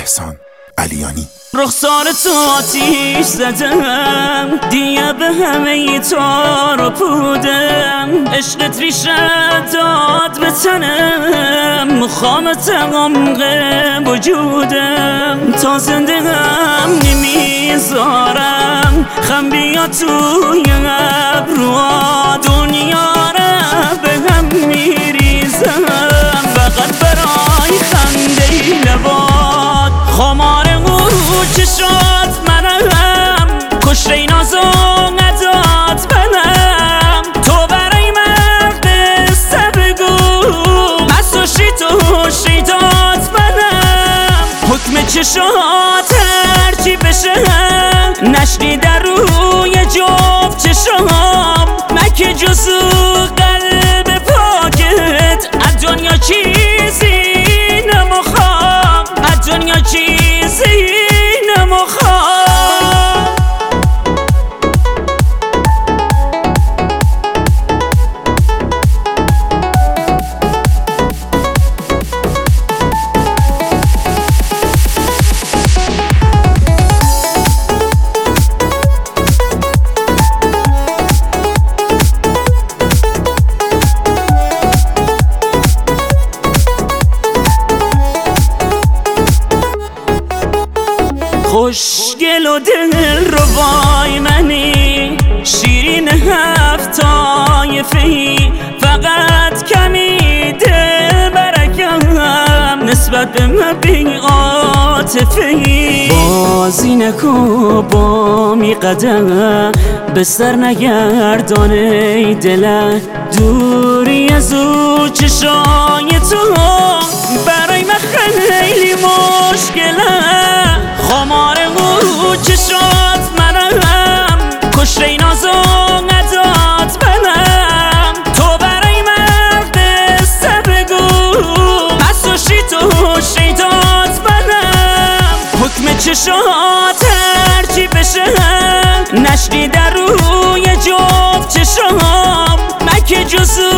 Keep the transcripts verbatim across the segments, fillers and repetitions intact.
احسان علیانی. رخسار تو آتیش زدم، دیگه به همه تار و پودم، عشقت ریشه داد به تنم، مخامت عمق وجودم، تا زنده هم نمیذارم خم بیا توی ابروها، دنیا را به هم میریزم، فقط برای خنده لبات، خمار چشات منم، کشته ناز و نداد منم، تو برای من قصه بگو، مسوشی تو شیدات منم، حکم چشات هرچی بشه نشنی در روی جفت چشام، مکه جزو قلب پاکت، از دنیا چیزی نمخوام، از دنیا چیزی خوشگل و دل رو وای منی، شیرین هفت طایفه‌ای، فقط کمی دل برکم نسبت به من بی عاطفه‌ای، بازی نکن با می قدم به سر نگردان ای دلم، دوری از او چشای تو برای من خیلی مشکله، خمار او چشات منم، کشته ناز و نداد منم، تو برای من قصه بگو، مسوشی تو شیدات منم، حکم چشات هرچی بشه نشنی در روی جفت چشام، مکه جزو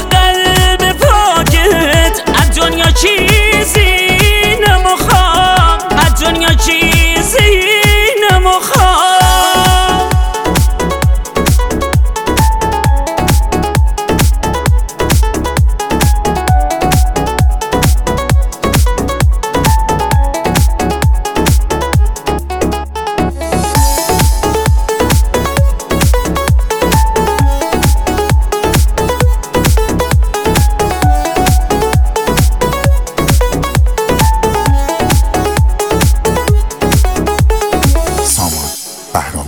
قلب پاکت، از دنیا چیزی نمخوام، از دنیا چیزی نمخوام. بهرام